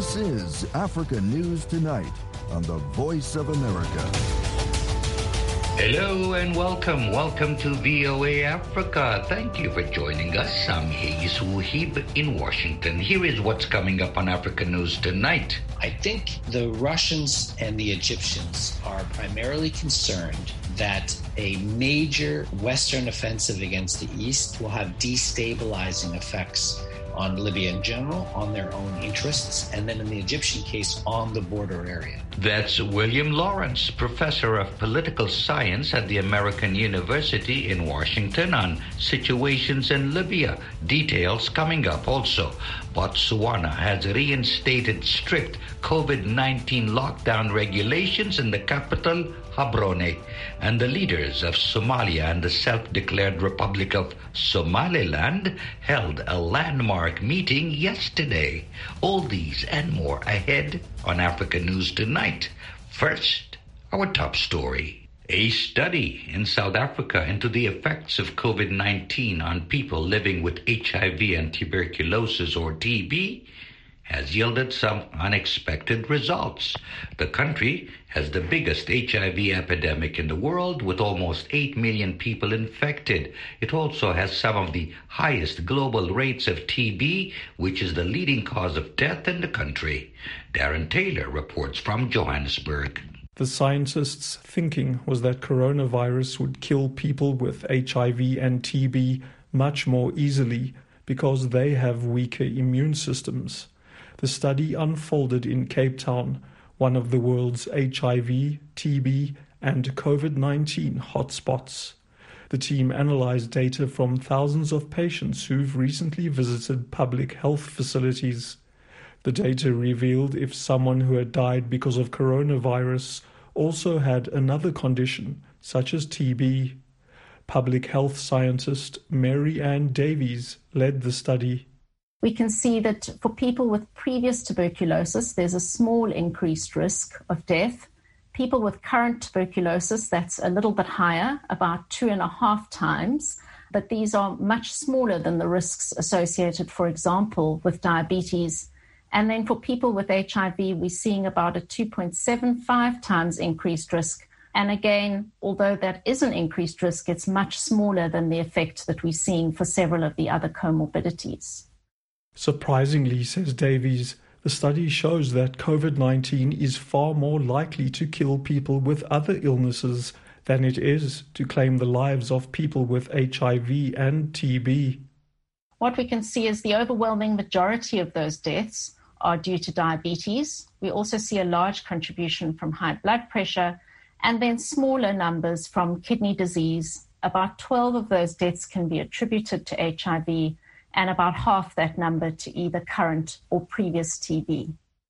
This is Africa News Tonight on the Voice of America. Hello and welcome. Welcome to VOA Africa. Thank you for joining us. I'm Hayes Wuhib in Washington. Here is what's coming up on Africa News Tonight. I think the Russians and the Egyptians are primarily concerned that a major Western offensive against the East will have destabilizing effects on Libya in general, on their own interests, and then in the Egyptian case, on the border area. That's William Lawrence, professor of political science at the American University in Washington, on situations in Libya. Details coming up also. Botswana has reinstated strict COVID-19 lockdown regulations in the capital, Gaborone, and the leaders of Somalia and the self-declared Republic of Somaliland held a landmark meeting yesterday. All these and more ahead on Africa News Tonight. First, our top story. A study in South Africa into the effects of COVID-19 on people living with HIV and tuberculosis or TB has yielded some unexpected results. The country has the biggest HIV epidemic in the world with almost 8 million people infected. It also has some of the highest global rates of TB, which is the leading cause of death in the country. Darren Taylor reports from Johannesburg. The scientists' thinking was that coronavirus would kill people with HIV and TB much more easily because they have weaker immune systems. The study unfolded in Cape Town, one of the world's HIV, TB, and COVID-19 hotspots. The team analyzed data from thousands of patients who've recently visited public health facilities. The data revealed if someone who had died because of coronavirus also had another condition, such as TB. Public health scientist Mary Ann Davies led the study. We can see that for people with previous tuberculosis, there's a small increased risk of death. People with current tuberculosis, that's a little bit higher, about 2.5 times. But these are much smaller than the risks associated, for example, with diabetes. And then for people with HIV, we're seeing about a 2.75 times increased risk. And again, although that is an increased risk, it's much smaller than the effect that we're seeing for several of the other comorbidities. Surprisingly, says Davies, the study shows that COVID-19 is far more likely to kill people with other illnesses than it is to claim the lives of people with HIV and TB. What we can see is the overwhelming majority of those deaths are due to diabetes. We also see a large contribution from high blood pressure, and then smaller numbers from kidney disease. About 12 of those deaths can be attributed to HIV, and about half that number to either current or previous TB.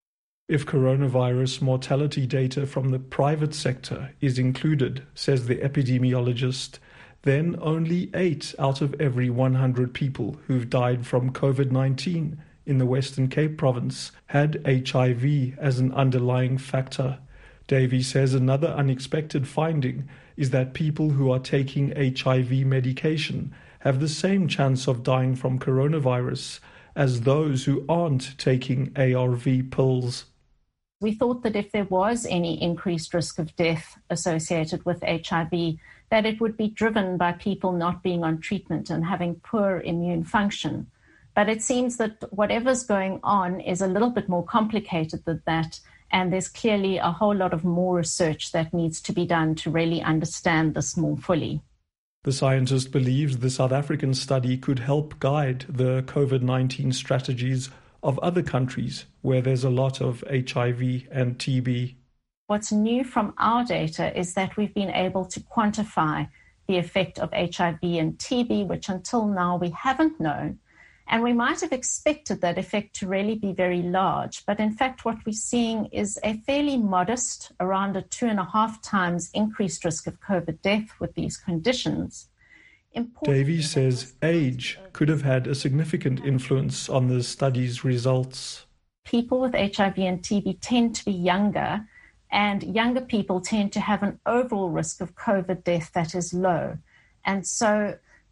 If coronavirus mortality data from the private sector is included, says the epidemiologist, then only 8 out of every 100 people who've died from COVID-19 in the Western Cape province had HIV as an underlying factor. Davey says another unexpected finding is that people who are taking HIV medication have the same chance of dying from coronavirus as those who aren't taking ARV pills. We thought that if there was any increased risk of death associated with HIV, that it would be driven by people not being on treatment and having poor immune function. But it seems that whatever's going on is a little bit more complicated than that, and there's clearly a whole lot of more research that needs to be done to really understand this more fully. The scientist believes the South African study could help guide the COVID-19 strategies of other countries where there's a lot of HIV and TB. What's new from our data is that we've been able to quantify the effect of HIV and TB, which until now we haven't known. And we might have expected that effect to really be very large. But in fact, what we're seeing is a fairly modest, around a 2.5 times increased risk of COVID death with these conditions. Davies says age could have had a significant influence on the study's results. People with HIV and TB tend to be younger, and younger people tend to have an overall risk of COVID death that is low. And so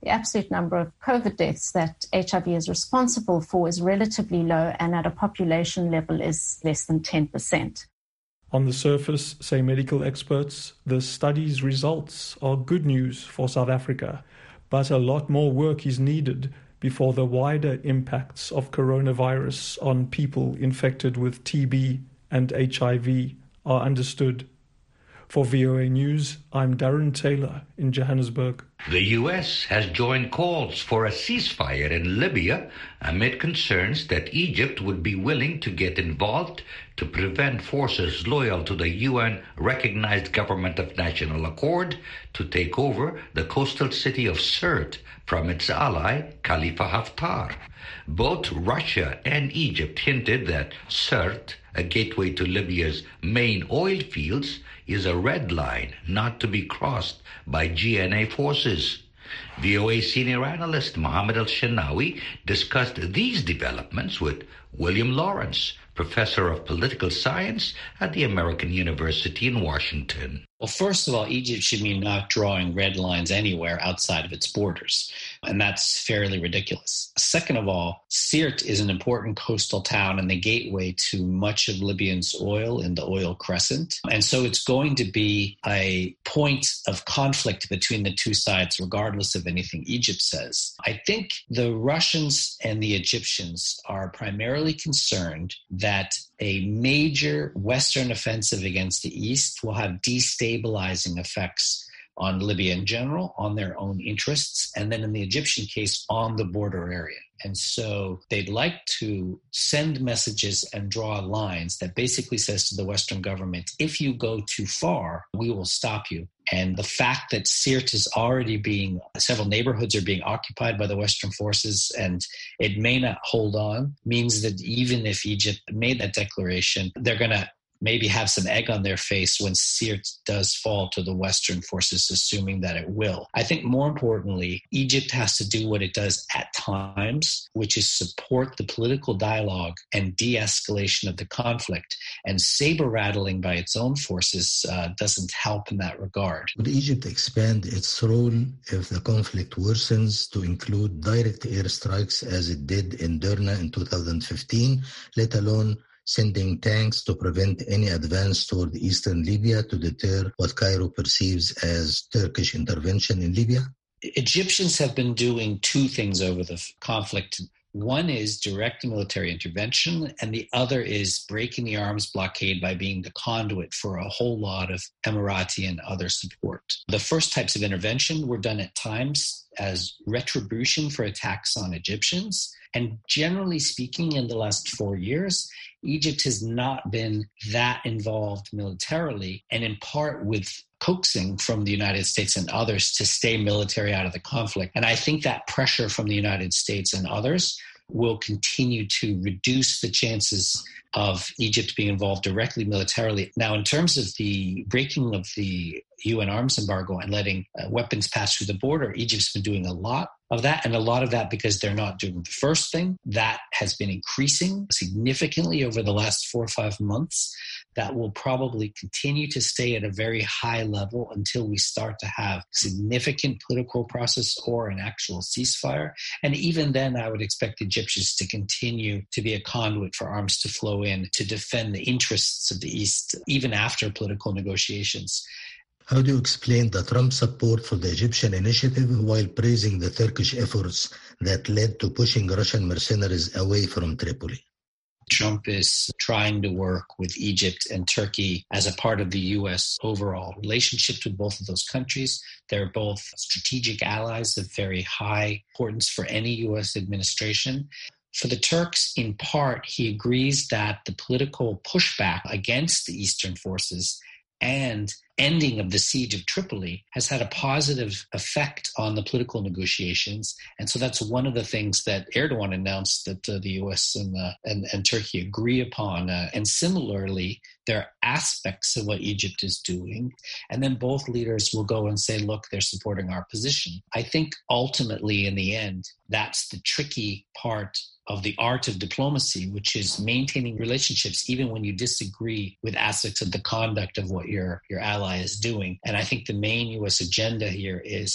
The absolute number of COVID deaths that HIV is responsible for is relatively low, and at a population level is less than 10%. On the surface, say medical experts, the study's results are good news for South Africa, but a lot more work is needed before the wider impacts of coronavirus on people infected with TB and HIV are understood. For VOA News, I'm Darren Taylor in Johannesburg. The U.S. has joined calls for a ceasefire in Libya amid concerns that Egypt would be willing to get involved to prevent forces loyal to the UN-recognized Government of National Accord to take over the coastal city of Sirte from its ally, Khalifa Haftar. Both Russia and Egypt hinted that Sirte, a gateway to Libya's main oil fields, is a red line not to be crossed by GNA forces. VOA senior analyst Mohammed Al-Shinawi discussed these developments with William Lawrence, professor of political science at the American University in Washington. Well, first of all, Egypt should be not drawing red lines anywhere outside of its borders, and that's fairly ridiculous. Second of all, Sirte is an important coastal town and the gateway to much of Libyan's oil in the oil crescent, and so it's going to be a point of conflict between the two sides, regardless of anything Egypt says. I think the Russians and the Egyptians are primarily concerned that a major Western offensive against the East will have destabilizing effects on Libya in general, on their own interests, and then in the Egyptian case, on the border area. And so they'd like to send messages and draw lines that basically says to the Western government, if you go too far, we will stop you. And the fact that Sirte is already several neighborhoods are being occupied by the Western forces and it may not hold on means that even if Egypt made that declaration, they're going to maybe have some egg on their face when Sirte does fall to the Western forces, assuming that it will. I think more importantly, Egypt has to do what it does at times, which is support the political dialogue and de-escalation of the conflict. And saber-rattling by its own forces doesn't help in that regard. Would Egypt expand its role if the conflict worsens to include direct airstrikes as it did in Derna in 2015, let alone sending tanks to prevent any advance toward eastern Libya to deter what Cairo perceives as Turkish intervention in Libya? Egyptians have been doing two things over the conflict. One is direct military intervention, and the other is breaking the arms blockade by being the conduit for a whole lot of Emirati and other support. The first types of intervention were done at times as retribution for attacks on Egyptians. And generally speaking, in the last 4 years, Egypt has not been that involved militarily, and in part with coaxing from the United States and others to stay military out of the conflict. And I think that pressure from the United States and others will continue to reduce the chances of Egypt being involved directly militarily. Now, in terms of the breaking of the UN arms embargo and letting weapons pass through the border, Egypt's been doing a lot of that, and a lot of that because they're not doing the first thing. That has been increasing significantly over the last 4 or 5 months. That will probably continue to stay at a very high level until we start to have significant political process or an actual ceasefire. And even then, I would expect Egyptians to continue to be a conduit for arms to flow in to defend the interests of the East, even after political negotiations. How do you explain the Trump support for the Egyptian initiative while praising the Turkish efforts that led to pushing Russian mercenaries away from Tripoli? Trump is trying to work with Egypt and Turkey as a part of the U.S. overall relationship with both of those countries. They're both strategic allies of very high importance for any U.S. administration. For the Turks, in part, he agrees that the political pushback against the Eastern forces and ending of the siege of Tripoli has had a positive effect on the political negotiations. And so that's one of the things that Erdogan announced that the U.S. and Turkey agree upon. And similarly, there are aspects of what Egypt is doing. And then both leaders will go and say, look, they're supporting our position. I think ultimately, in the end, that's the tricky part of the art of diplomacy, which is maintaining relationships even when you disagree with aspects of the conduct of what your ally is doing. And I think the main U.S. agenda here is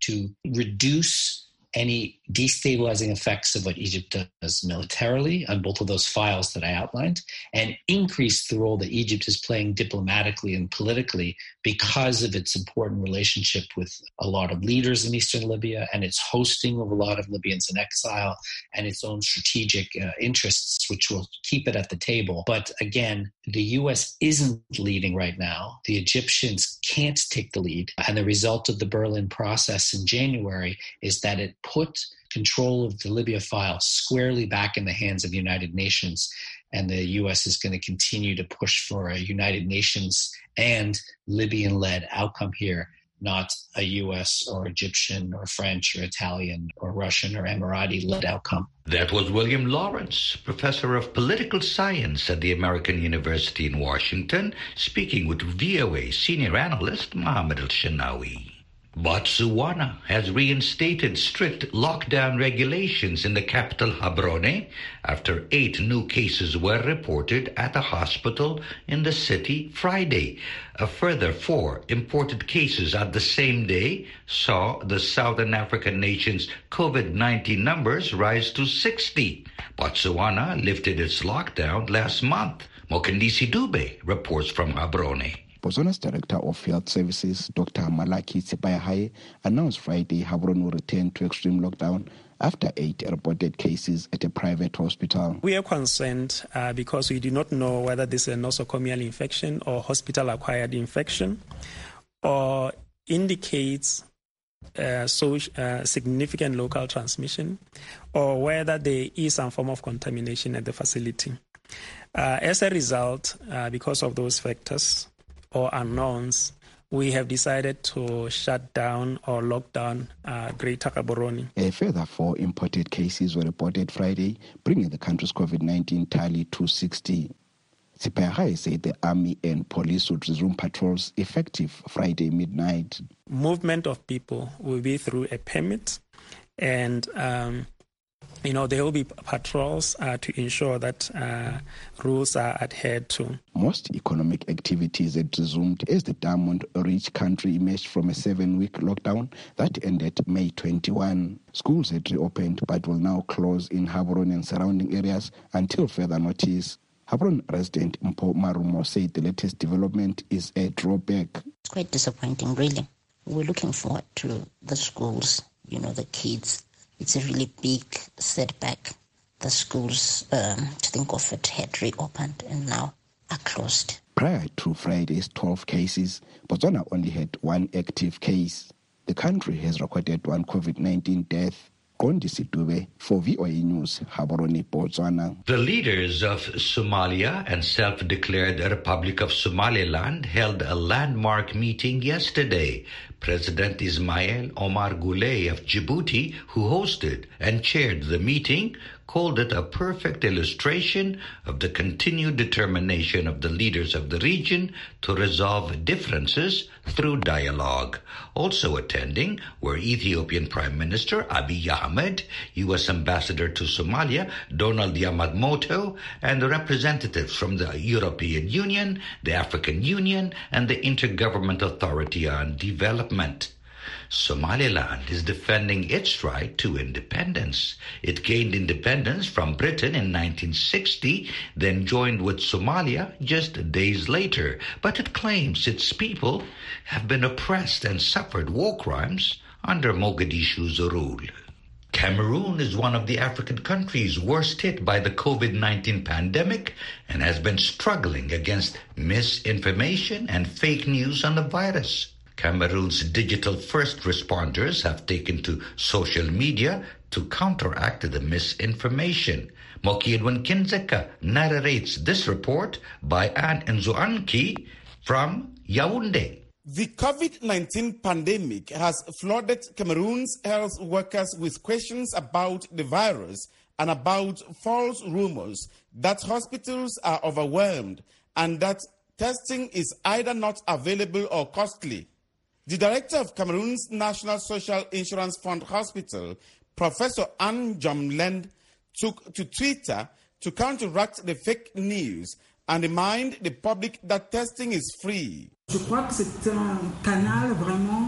to reduce any destabilizing effects of what Egypt does militarily on both of those files that I outlined, and increase the role that Egypt is playing diplomatically and politically because of its important relationship with a lot of leaders in eastern Libya and its hosting of a lot of Libyans in exile and its own strategic interests, which will keep it at the table. But again, the U.S. isn't leading right now. The Egyptians can't take the lead. And the result of the Berlin process in January is that it put control of the Libya file squarely back in the hands of the United Nations. And the U.S. is going to continue to push for a United Nations and Libyan-led outcome here, not a U.S. or Egyptian or French or Italian or Russian or Emirati-led outcome. That was William Lawrence, professor of political science at the American University in Washington, speaking with VOA senior analyst Mohammed Al-Shanawi. Botswana has reinstated strict lockdown regulations in the capital Gaborone after 8 new cases were reported at a hospital in the city Friday. A further 4 imported cases at the same day saw the Southern African nation's COVID-19 numbers rise to 60. Botswana lifted its lockdown last month. Mokandisi Dube reports from Gaborone. Botswana's Director of Health Services, Dr. Malaki Tsepayahai, announced Friday Gaborone will return to extreme lockdown after 8 reported cases at a private hospital. We are concerned because we do not know whether this is a nosocomial infection or hospital-acquired infection, or indicates significant local transmission, or whether there is some form of contamination at the facility. As a result, because of those factors, or unknowns, we have decided to shut down or lock down Greater Gaborone. A further 4 imported cases were reported Friday, bringing the country's COVID-19 tally to 60. Tsepayahai said the army and police would resume patrols effective Friday midnight. Movement of people will be through a permit, and there will be patrols to ensure that rules are adhered to. Most economic activities had resumed as the diamond-rich country emerged from a 7-week lockdown that ended May 21. Schools had reopened but will now close in Gaborone and surrounding areas until further notice. Gaborone resident Mpo Marumo said the latest development is a drawback. It's quite disappointing, really. We're looking forward to the schools, the kids. It's a really big setback. The schools, to think of it, had reopened and now are closed. Prior to Friday's 12 cases, Botswana only had 1 active case. The country has recorded 1 COVID-19 death. Kondisi Dube for VOA News, Gaborone, Botswana. The leaders of Somalia and self-declared Republic of Somaliland held a landmark meeting yesterday. President Ismail Omar Guelleh of Djibouti, who hosted and chaired the meeting, called it a perfect illustration of the continued determination of the leaders of the region to resolve differences through dialogue. Also attending were Ethiopian Prime Minister Abiy Ahmed, U.S. Ambassador to Somalia Donald Yamamoto, and representatives from the European Union, the African Union, and the Intergovernmental Authority on Development. Somaliland is defending its right to independence. It gained independence from Britain in 1960, then joined with Somalia just days later. But it claims its people have been oppressed and suffered war crimes under Mogadishu's rule. Cameroon is one of the African countries worst hit by the COVID-19 pandemic and has been struggling against misinformation and fake news on the virus. Cameroon's digital first responders have taken to social media to counteract the misinformation. Moki Edwin Kinzeka narrates this report by Anne Nzoanki from Yaoundé. The COVID-19 pandemic has flooded Cameroon's health workers with questions about the virus and about false rumors that hospitals are overwhelmed and that testing is either not available or costly. The director of Cameroon's National Social Insurance Fund Hospital, Professor Anne Jomlend, took to Twitter to counteract the fake news and remind the public that testing is free. Je crois que c'est un canal vraiment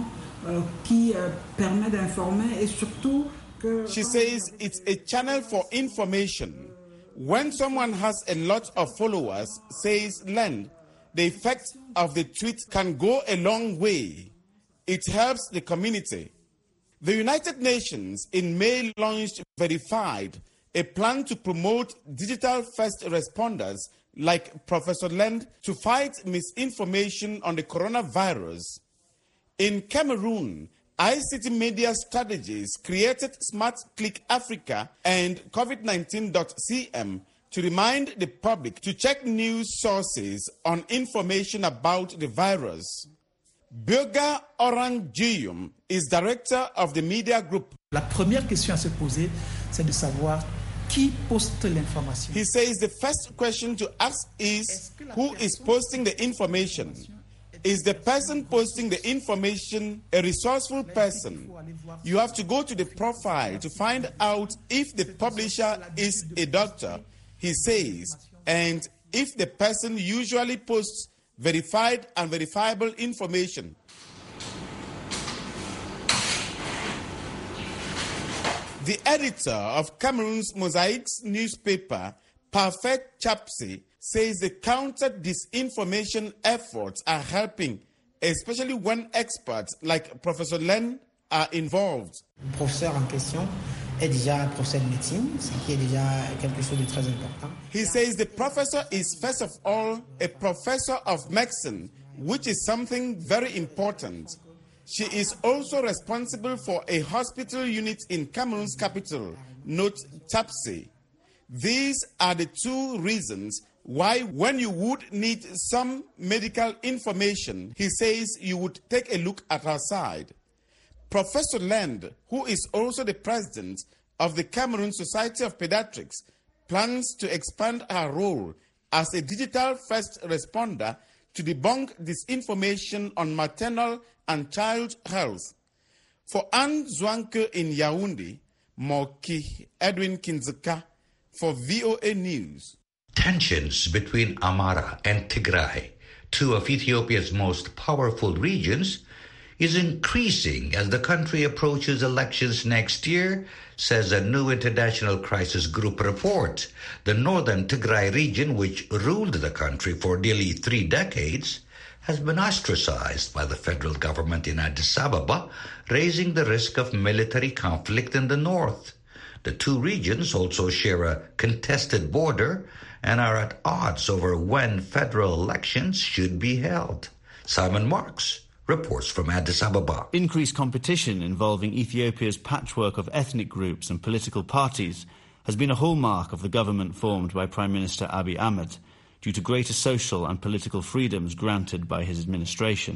qui permet d'informer et surtout que... She says it's a channel for information. When someone has a lot of followers, says Lend, the effect of the tweet can go a long way. It helps the community. The United Nations in May launched Verified, a plan to promote digital first responders like Professor Lend to fight misinformation on the coronavirus. In Cameroon, ICT Media Strategies created Smart Click Africa and COVID-19.cm to remind the public to check news sources on information about the virus. Birga Orangium is director of the media group. La première question à se poser, c'est de savoir qui poste l'information. He says the first question to ask is who is posting the information? Is the person posting the information a resourceful person? You have to go to the profile to find out if the publisher is a doctor, he says, and if the person usually posts verified and verifiable information. The editor of Cameroon's Mosaics newspaper, Parfait Chapsi, says the counter disinformation efforts are helping, especially when experts like Professor Len are involved. Le professeur en question est déjà un professeur de médecine, ce qui est déjà quelque chose de très important. He says the professor is first of all a professor of medicine, which is something very important. She is also responsible for a hospital unit in Cameroon's capital, note Chapsi. These are the two reasons why when you would need some medical information, he says you would take a look at her side. Professor Lend, who is also the president of the Cameroon Society of Pediatrics, plans to expand her role as a digital first responder to debunk disinformation on maternal and child health. For Anne Zwanke in Yaoundé, Moki Edwin Kinzeka for VOA News. Tensions between Amhara and Tigray, two of Ethiopia's most powerful regions, is increasing as the country approaches elections next year, says a new International Crisis Group report. The northern Tigray region, which ruled the country for nearly 3 decades, has been ostracized by the federal government in Addis Ababa, raising the risk of military conflict in the north. The two regions also share a contested border and are at odds over when federal elections should be held. Simon Marks reports from Addis Ababa. Increased competition involving Ethiopia's patchwork of ethnic groups and political parties has been a hallmark of the government formed by Prime Minister Abiy Ahmed due to greater social and political freedoms granted by his administration.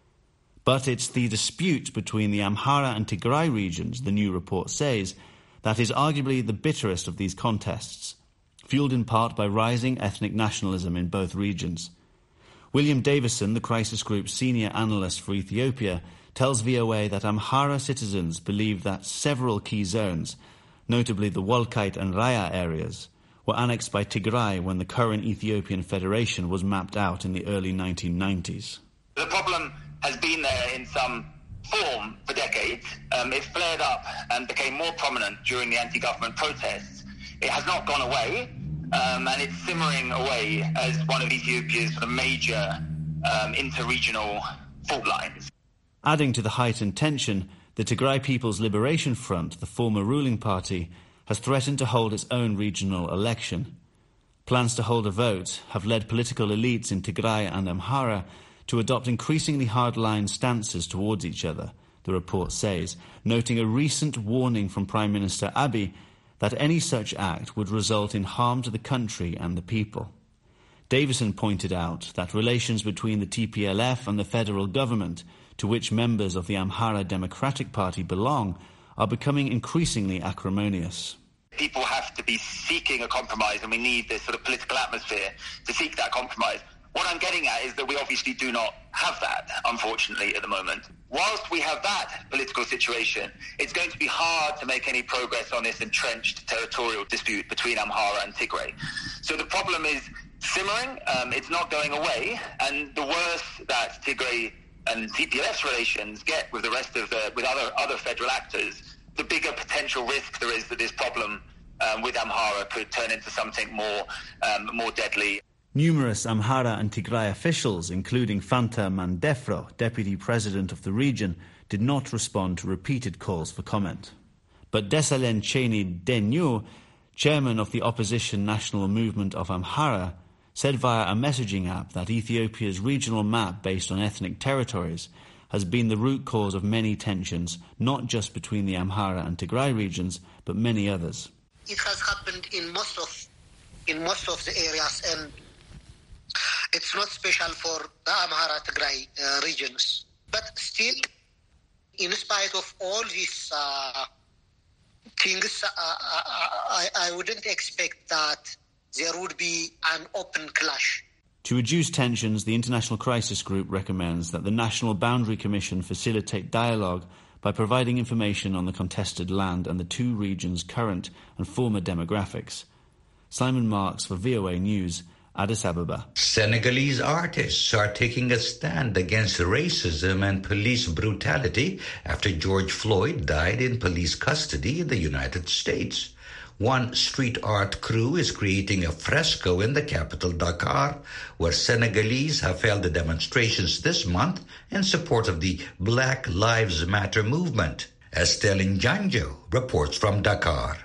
But it's the dispute between the Amhara and Tigray regions, the new report says, that is arguably the bitterest of these contests, fueled in part by rising ethnic nationalism in both regions. William Davison, the Crisis Group's senior analyst for Ethiopia, tells VOA that Amhara citizens believe that several key zones, notably the Walkite and Raya areas, were annexed by Tigray when the current Ethiopian Federation was mapped out in the early 1990s. The problem has been there in some form for decades. It flared up and became more prominent during the anti-government protests. It has not gone away, and it's simmering away as one of Ethiopia's sort of major inter-regional fault lines. Adding to the heightened tension, the Tigray People's Liberation Front, the former ruling party, has threatened to hold its own regional election. Plans to hold a vote have led political elites in Tigray and Amhara to adopt increasingly hard-line stances towards each other, the report says, noting a recent warning from Prime Minister Abiy that any such act would result in harm to the country and the people. Davison pointed out that relations between the TPLF and the federal government, to which members of the Amhara Democratic Party belong, are becoming increasingly acrimonious. People have to be seeking a compromise, and we need this sort of political atmosphere to seek that compromise. What I'm getting at is that we obviously do not have that, unfortunately, at the moment. Whilst we have that political situation, it's going to be hard to make any progress on this entrenched territorial dispute between Amhara and Tigray. So the problem is simmering, it's not going away, and the worse that Tigray and TPLF's relations get with the rest of with other federal actors, the bigger potential risk there is that this problem with Amhara could turn into something more deadly. Numerous Amhara and Tigray officials, including Fanta Mandefro, deputy president of the region, did not respond to repeated calls for comment. But Desalegn Cheney Denyo, chairman of the opposition National Movement of Amhara, said via a messaging app that Ethiopia's regional map based on ethnic territories has been the root cause of many tensions, not just between the Amhara and Tigray regions, but many others. It has happened in most of the areas, and it's not special for the Amhara Tigray regions. But still, in spite of all these things, I wouldn't expect that there would be an open clash. To reduce tensions, the International Crisis Group recommends that the National Boundary Commission facilitate dialogue by providing information on the contested land and the two regions' current and former demographics. Simon Marks for VOA News, Addis Ababa. Senegalese artists are taking a stand against racism and police brutality after George Floyd died in police custody in the United States. One street art crew is creating a fresco in the capital, Dakar, where Senegalese have held the demonstrations this month in support of the Black Lives Matter movement. Estelle Njanjo reports from Dakar.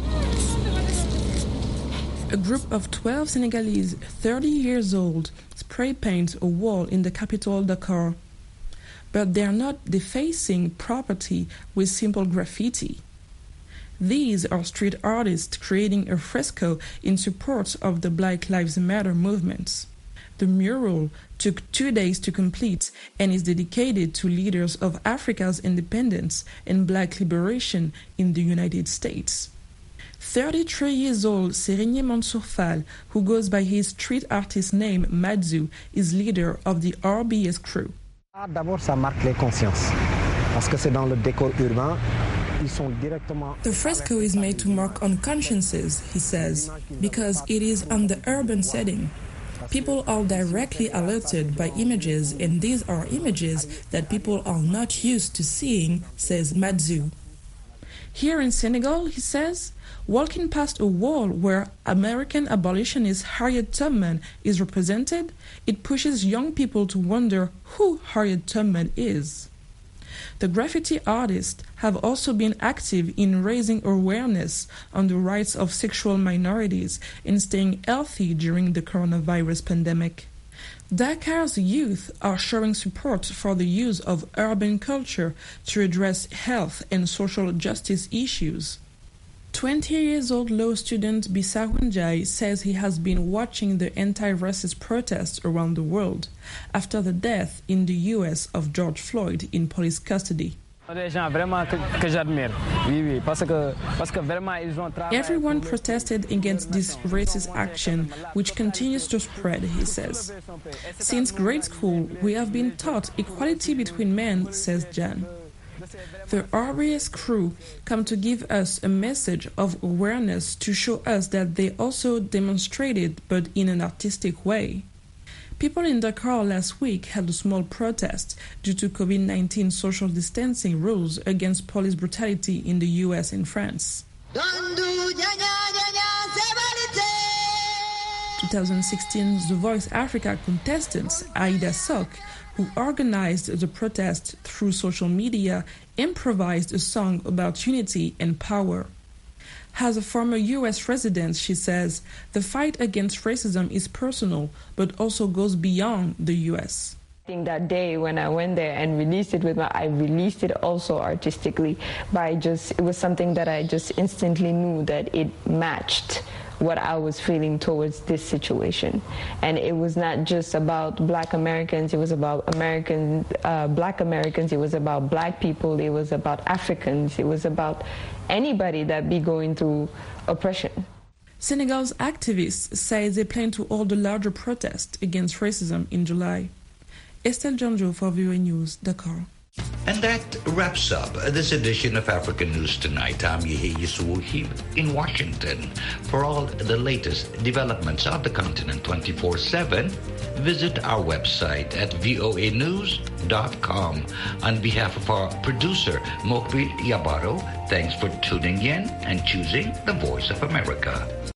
A group of 12 Senegalese, 30 years old, spray paint a wall in the capital, Dakar. But they are not defacing property with simple graffiti. These are street artists creating a fresco in support of the Black Lives Matter movement. The mural took 2 days to complete and is dedicated to leaders of Africa's independence and black liberation in the United States. 33 years old Serigne Mansour Fall, who goes by his street artist name Madzu, is leader of the RBS crew. D'abord, ça marque les consciences, parce que c'est dans le décor urbain. The fresco is made to mark on consciences, he says, because it is on the urban setting. People are directly alerted by images, and these are images that people are not used to seeing, says Madzu. Here in Senegal, he says, walking past a wall where American abolitionist Harriet Tubman is represented, it pushes young people to wonder who Harriet Tubman is. The graffiti artists have also been active in raising awareness on the rights of sexual minorities and staying healthy during the coronavirus pandemic. Dakar's youth are showing support for the use of urban culture to address health and social justice issues. 20-year-old law student Bissau Ndiaye says he has been watching the anti-racist protests around the world after the death in the US of George Floyd in police custody. Everyone protested against this racist action, which continues to spread, he says. Since grade school, we have been taught equality between men, says Jan. The RBS crew come to give us a message of awareness to show us that they also demonstrated, but in an artistic way. People in Dakar last week held a small protest due to COVID-19 social distancing rules against police brutality in the US and France. 2016's The Voice Africa contestants Aida Sok, who organized the protest through social media, improvised a song about unity and power. As a former U.S. resident, she says, the fight against racism is personal, but also goes beyond the U.S. I think that day when I went there and released it I released it also artistically it was something that I just instantly knew that it matched what I was feeling towards this situation. And it was not just about Black Americans, it was about Black Americans, it was about Black people, it was about Africans, it was about anybody that be going through oppression. Senegal's activists say they plan to hold a larger protest against racism in July. Estelle Njanjo for VOA News, Dakar. And that wraps up this edition of African News Tonight. I'm Yehia Yusuf here in Washington. For all the latest developments of the continent 24/7, visit our website at voanews.com. On behalf of our producer, Mokbil Yabaro, thanks for tuning in and choosing the Voice of America.